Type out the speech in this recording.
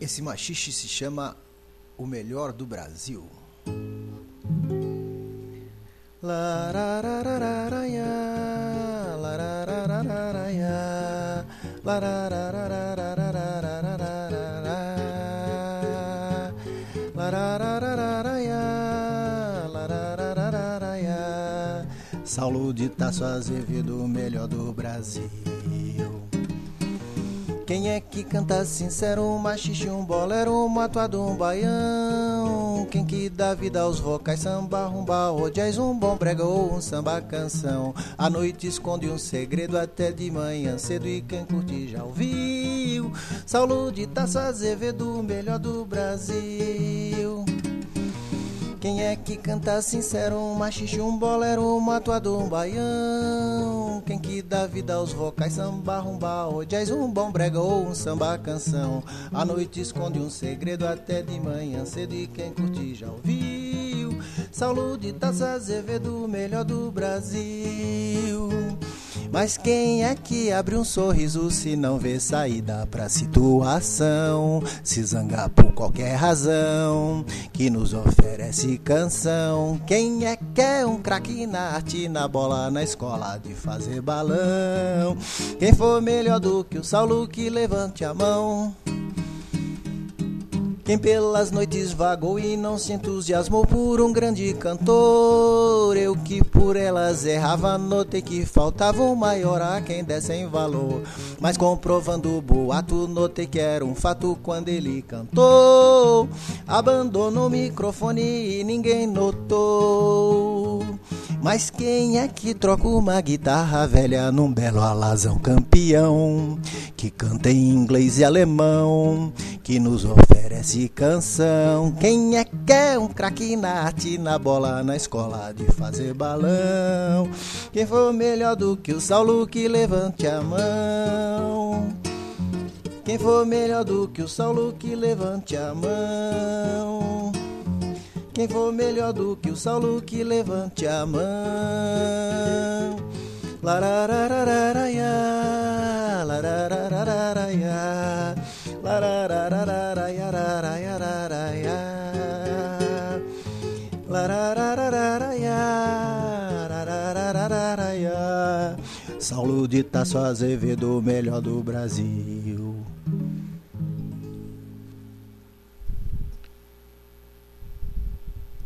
Esse machixe se chama O Melhor do Brasil. Saulo de Tarso Azevedo, o melhor do Brasil. Quem é que canta sincero, um machixe, um bolero, um matuado, um baião? Quem que dá vida aos vocais, samba, rumba, ou jazz, um bom brega ou um samba canção? A noite esconde um segredo até de manhã cedo e quem curte já ouviu. Saulo de Tarso Azevedo, o melhor do Brasil. Quem é que canta sincero, um machixe, um bolero, um matuado, um baião? Quem que dá vida aos vocais, samba, rumba, ou jazz, um bom brega ou um samba canção? A noite esconde um segredo até de manhã cedo e quem curte já ouviu. Saulo de Tarso Azevedo, o melhor do Brasil. Mas quem é que abre um sorriso se não vê saída pra situação? Se zanga por qualquer razão que nos oferece canção. Quem é que é um craque na arte, na bola, na escola de fazer balão? Quem for melhor do que o Saulo que levante a mão. Quem pelas noites vagou e não se entusiasmou por um grande cantor? Eu que por elas errava, notei que faltava um maior a quem desse em valor. Mas comprovando o boato, notei que era um fato quando ele cantou. Abandonou o microfone e ninguém notou. Mas quem é que troca uma guitarra velha num belo alazão campeão? Que canta em inglês e alemão, que nos oferece canção. Quem é que é um craque na arte, na bola, na escola de fazer balão? Quem for melhor do que o Saulo que levante a mão. Quem for melhor do que o Saulo que levante a mão. Quem for melhor do que o Saulo que levante a mão. Larararararaia, larararararaia, larararararaia, larararararaia, larararararaia. Saulo de Tarso Azevedo, o melhor do Brasil.